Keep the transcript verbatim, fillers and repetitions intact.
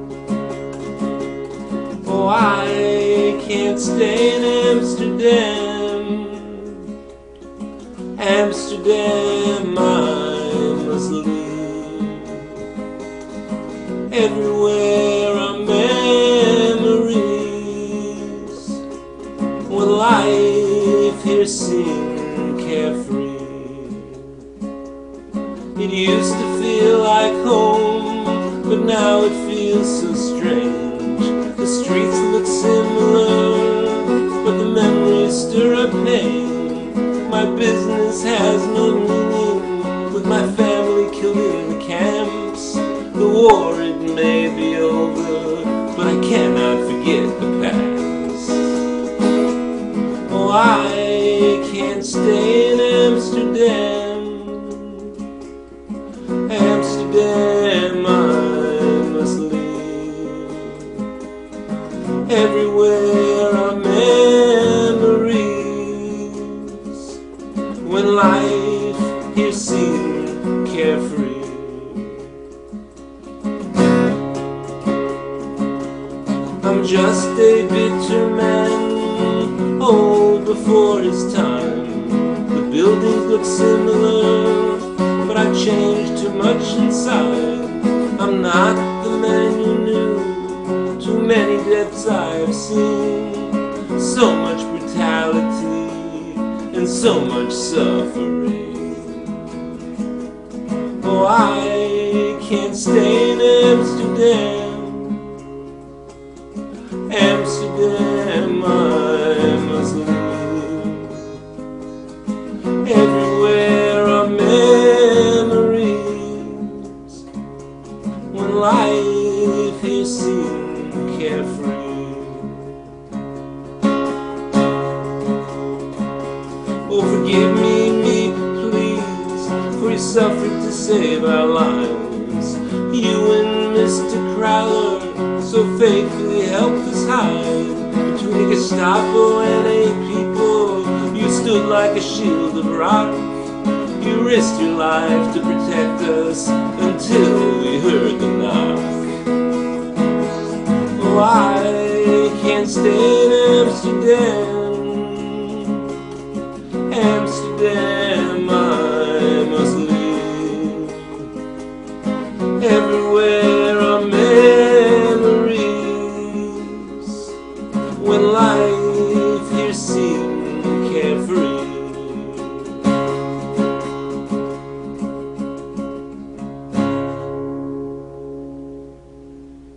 Oh, I can't stay in Amsterdam. Amsterdam, I must leave. Everywhere are memories, when life here seemed carefree. It used to feel like home, but now it feels so strange. The streets look similar, but the memories stir up pain. My business has no meaning, with my family killed in the camps. The war, it may be over, but I cannot forget the past. Oh, I can't stay in Amsterdam. Amsterdam, I must leave. Everywhere are memories, when life here seemed carefree. I'm just a bitter man, old before his time. The buildings look similar, but I've changed too much inside. I'm not the man you knew. Too many deaths I've seen, so much brutality and so much suffering. Oh, I can't stay in Amsterdam. Amsterdam, I must leave. Everywhere are memories, when life here seemed carefree. Oh, forgive me, me, please, for you suffered to save our lives. You and Mister Crowler so faithfully helped us hide. Between the Gestapo and eight people, you stood like a shield of rock. You risked your life to protect us until we heard the knock. Oh, I can't stay